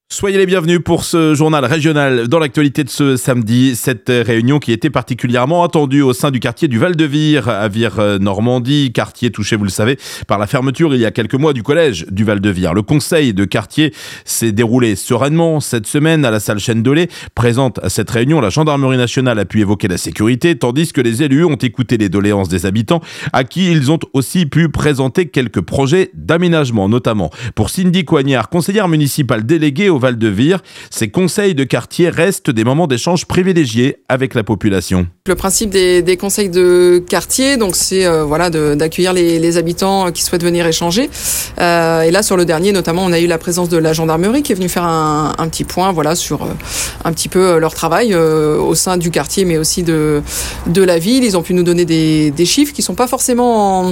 Soyez les bienvenus pour ce journal régional dans l'actualité de ce samedi. Cette réunion qui était particulièrement attendue au sein du quartier du Val-de-Vire, à Vire-Normandie, quartier touché, vous le savez, par la fermeture il y a quelques mois du collège du Val-de-Vire. Le conseil de quartier s'est déroulé sereinement cette semaine à la salle Chendolé. Présente à cette réunion, la gendarmerie nationale a pu évoquer la sécurité, tandis que les élus ont écouté les doléances des habitants, à qui ils ont aussi pu présenter quelques projets d'aménagement, notamment pour Cindy Coignard, conseillère municipale déléguée au Val-de-Vire. Ces conseils de quartier restent des moments d'échange privilégiés avec la population. Le principe des conseils de quartier, donc c'est d'accueillir les habitants qui souhaitent venir échanger. Et là, sur le dernier, notamment, on a eu la présence de la gendarmerie qui est venue faire un petit point, sur un petit peu leur travail au sein du quartier, mais aussi de la ville. Ils ont pu nous donner des chiffres qui sont pas forcément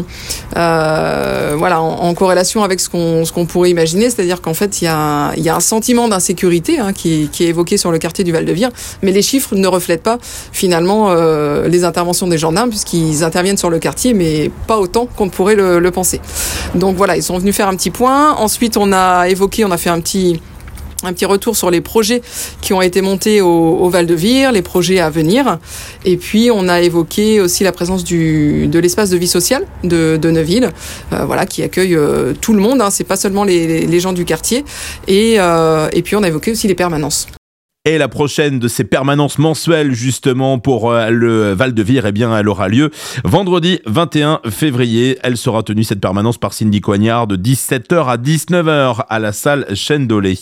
en corrélation avec ce qu'on pourrait imaginer. C'est-à-dire qu'en fait, il y a un sentiment d'insécurité qui est évoqué sur le quartier du Val-de-Vire, mais les chiffres ne reflètent pas finalement les interventions des gendarmes, puisqu'ils interviennent sur le quartier, mais pas autant qu'on pourrait le penser. Donc voilà, ils sont venus faire un petit point. Ensuite, on a fait un petit retour sur les projets qui ont été montés au Val-de-Vire, les projets à venir. Et puis, on a évoqué aussi la présence de l'espace de vie sociale de Neuville, qui accueille tout le monde. C'est pas seulement les gens du quartier. Et puis, on a évoqué aussi les permanences. Et la prochaine de ces permanences mensuelles, justement, pour le Val-de-Vire, elle aura lieu vendredi 21 février. Elle sera tenue, cette permanence, par Cindy Coignard, de 17h à 19h à la salle Chendolé.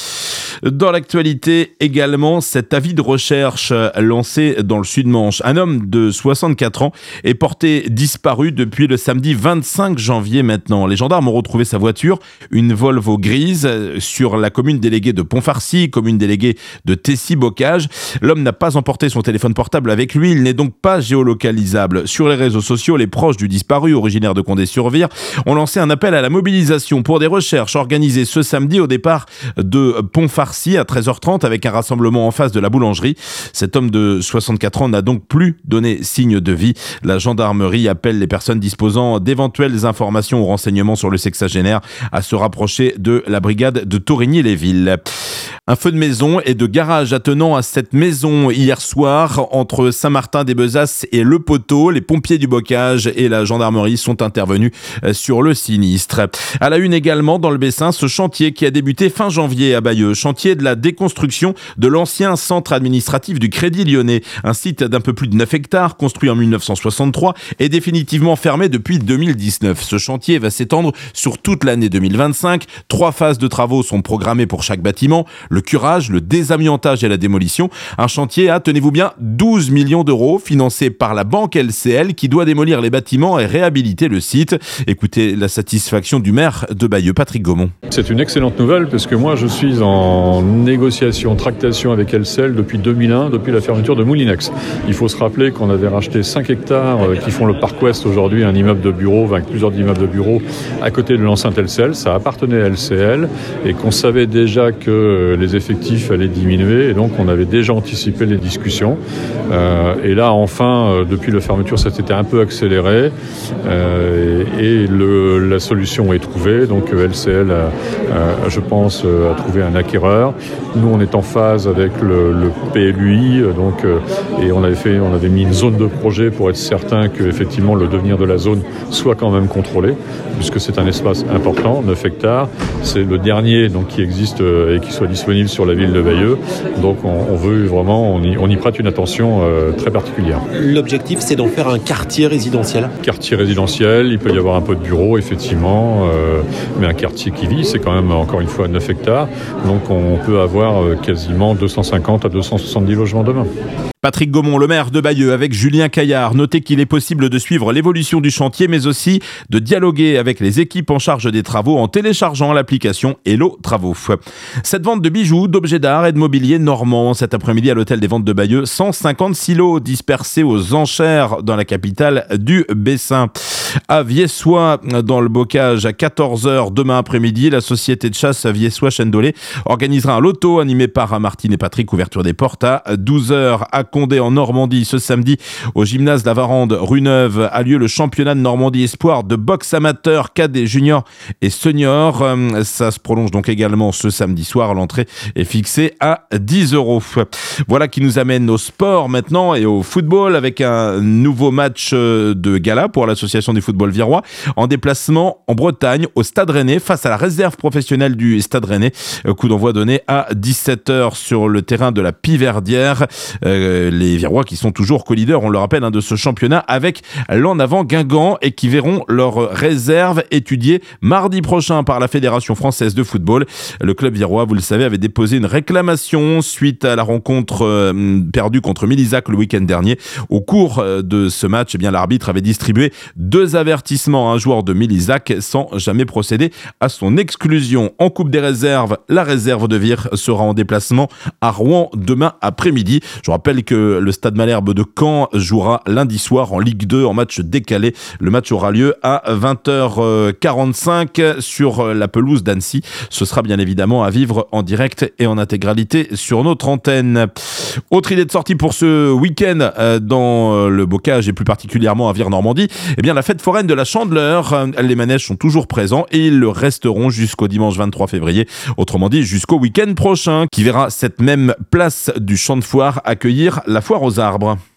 Dans l'actualité également, cet avis de recherche lancé dans le Sud-Manche. Un homme de 64 ans est porté disparu depuis le samedi 25 janvier maintenant. Les gendarmes ont retrouvé sa voiture, une Volvo grise, sur la commune déléguée de Pont-Farcy, commune déléguée de Tessy-Bocage. L'homme n'a pas emporté son téléphone portable avec lui, il n'est donc pas géolocalisable. Sur les réseaux sociaux, les proches du disparu, originaire de Condé-sur-Vire, ont lancé un appel à la mobilisation pour des recherches organisées ce samedi au départ de Pont-Farcy à 13h30 avec un rassemblement en face de la boulangerie. Cet homme de 64 ans n'a donc plus donné signe de vie. La gendarmerie appelle les personnes disposant d'éventuelles informations ou renseignements sur le sexagénaire à se rapprocher de la brigade de Torigny-les-Villes. Un feu de maison et de garage attenant à cette maison hier soir entre Saint-Martin-des-Bezasses et Le Poteau. Les pompiers du Bocage et la gendarmerie sont intervenus sur le sinistre. À la une également dans le Bessin, ce chantier qui a débuté fin janvier à Bayeux. Chantier de la déconstruction de l'ancien centre administratif du Crédit Lyonnais. Un site d'un peu plus de 9 hectares construit en 1963 et définitivement fermé depuis 2019. Ce chantier va s'étendre sur toute l'année 2025. 3 phases de travaux sont programmées pour chaque bâtiment. Le curage, le désamiantage et la démolition. Un chantier à, tenez-vous bien, 12 millions d'euros financé par la banque LCL qui doit démolir les bâtiments et réhabiliter le site. Écoutez la satisfaction du maire de Bayeux, Patrick Gaumont. C'est une excellente nouvelle parce que moi je suis en négociation, tractation avec LCL depuis 2001, depuis la fermeture de Moulinex. Il faut se rappeler qu'on avait racheté 5 hectares qui font le Parc Ouest aujourd'hui, un immeuble de bureaux, avec plusieurs immeubles de bureaux à côté de l'enceinte LCL. Ça appartenait à LCL et qu'on savait déjà que les effectifs allaient diminuer et donc on avait déjà anticipé les discussions. Et là enfin, depuis la fermeture, ça s'était un peu accéléré et la solution est trouvée. Donc LCL, je pense, a trouvé un acquéreur. Nous, on est en phase avec le PLUI, et on avait mis une zone de projet pour être certain que effectivement le devenir de la zone soit quand même contrôlé, puisque c'est un espace important, 9 hectares. C'est le dernier qui existe et qui soit disponible sur la ville de Bayeux. Donc on veut vraiment, on y prête une attention très particulière. L'objectif, c'est d'en faire un quartier résidentiel. Quartier résidentiel, il peut y avoir un peu de bureaux, effectivement, mais un quartier qui vit, c'est quand même, encore une fois, 9 hectares. Donc on peut avoir quasiment 250 à 270 logements demain. Patrick Gaumont, le maire de Bayeux, avec Julien Caillard. Notez qu'il est possible de suivre l'évolution du chantier, mais aussi de dialoguer avec les équipes en charge des travaux en téléchargeant l'application Hello Travaux. Cette vente de bijoux, d'objets d'art et de mobilier normand. Cet après-midi à l'hôtel des ventes de Bayeux, 150 silos dispersés aux enchères dans la capitale du Bessin. À Viessois, dans le Bocage, à 14h demain après-midi, la société de chasse Viessois Chendolé organisera un loto animé par Martine et Patrick, ouverture des portes à 12h à Condé en Normandie ce samedi au gymnase La Varande, rue Neuve, a lieu le championnat de Normandie Espoir de boxe amateur, cadet, junior et senior. Ça se prolonge donc également ce samedi soir. L'entrée est fixée à 10 €. Voilà qui nous amène au sport maintenant et au football avec un nouveau match de gala pour l'association du football virois en déplacement en Bretagne au Stade Rennais face à la réserve professionnelle du Stade Rennais. Coup d'envoi donné à 17h sur le terrain de la Piverdière. Les Virois qui sont toujours co-leaders, on le rappelle, de ce championnat avec l'en avant Guingamp et qui verront leur réserve étudiée mardi prochain par la Fédération française de football. Le club virois, vous le savez, avait déposé une réclamation suite à la rencontre perdue contre Milizac le week-end dernier. Au cours de ce match, l'arbitre avait distribué 2 avertissements à un joueur de Milizac sans jamais procéder à son exclusion. En Coupe des réserves, la réserve de Vire sera en déplacement à Rouen demain après-midi. Je rappelle que le Stade Malherbe de Caen jouera lundi soir en Ligue 2 en match décalé. Le match aura lieu à 20h45 sur la pelouse d'Annecy. Ce sera bien évidemment à vivre en direct et en intégralité sur notre antenne. Autre idée de sortie pour ce week-end dans le bocage et plus particulièrement à Vire-Normandie, la fête foraine de la Chandeleur. Les manèges sont toujours présents et ils le resteront jusqu'au dimanche 23 février. Autrement dit, jusqu'au week-end prochain qui verra cette même place du champ de foire accueillir la foire aux arbres.